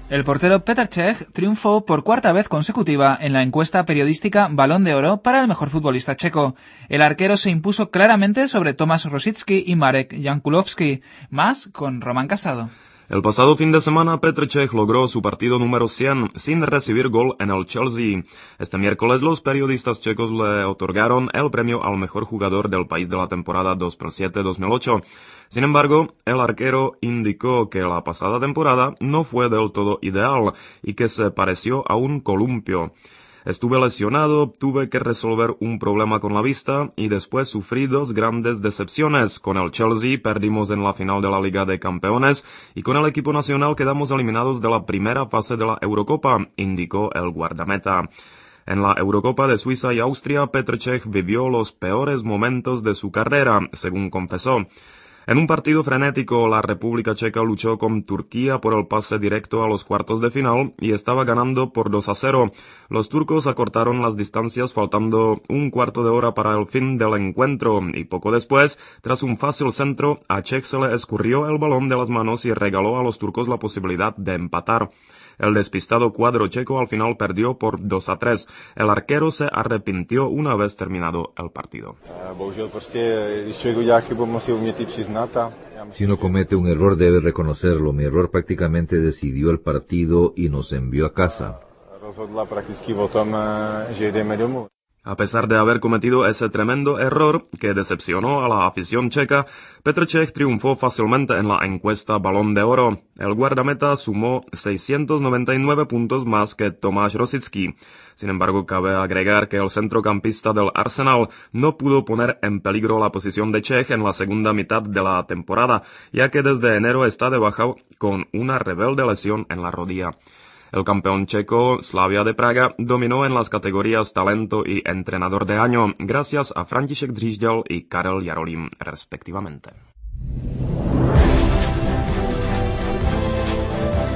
El portero Petr Cech triunfó por cuarta vez consecutiva en la encuesta periodística Balón de Oro para el mejor futbolista checo. El arquero se impuso claramente sobre Tomáš Rosický y Marek Jankulovský, más con Román Casado. El pasado fin de semana, Petr Cech logró su partido número 100 sin recibir gol en el Chelsea. Este miércoles los periodistas checos le otorgaron el premio al mejor jugador del país de la temporada 2007-2008. Sin embargo, el arquero indicó que la pasada temporada no fue del todo ideal y que se pareció a un columpio. Estuve lesionado, tuve que resolver un problema con la vista y después sufrí dos grandes decepciones. Con el Chelsea perdimos en la final de la Liga de Campeones y con el equipo nacional quedamos eliminados de la primera fase de la Eurocopa, indicó el guardameta. En la Eurocopa de Suiza y Austria, Petr Cech vivió los peores momentos de su carrera, según confesó. En un partido frenético, la República Checa luchó con Turquía por el pase directo a los cuartos de final y estaba ganando por 2-0. Los turcos acortaron las distancias faltando un cuarto de hora para el fin del encuentro y poco después, tras un fácil centro, a Cech se le escurrió el balón de las manos y regaló a los turcos la posibilidad de empatar. El despistado cuadro checo al final perdió por 2-3. El arquero se arrepintió una vez terminado el partido. Si uno comete un error debe reconocerlo. Mi error prácticamente decidió el partido y nos envió a casa. A pesar de haber cometido ese tremendo error que decepcionó a la afición checa, Petr Cech triunfó fácilmente en la encuesta Balón de Oro. El guardameta sumó 699 puntos más que Tomáš Rosický. Sin embargo, cabe agregar que el centrocampista del Arsenal no pudo poner en peligro la posición de Cech en la segunda mitad de la temporada, ya que desde enero está de baja con una rebelde lesión en la rodilla. El campeón checo, Slavia de Praga, dominó en las categorías talento y entrenador de año, gracias a František Dřížďal y Karel Jarolím, respectivamente.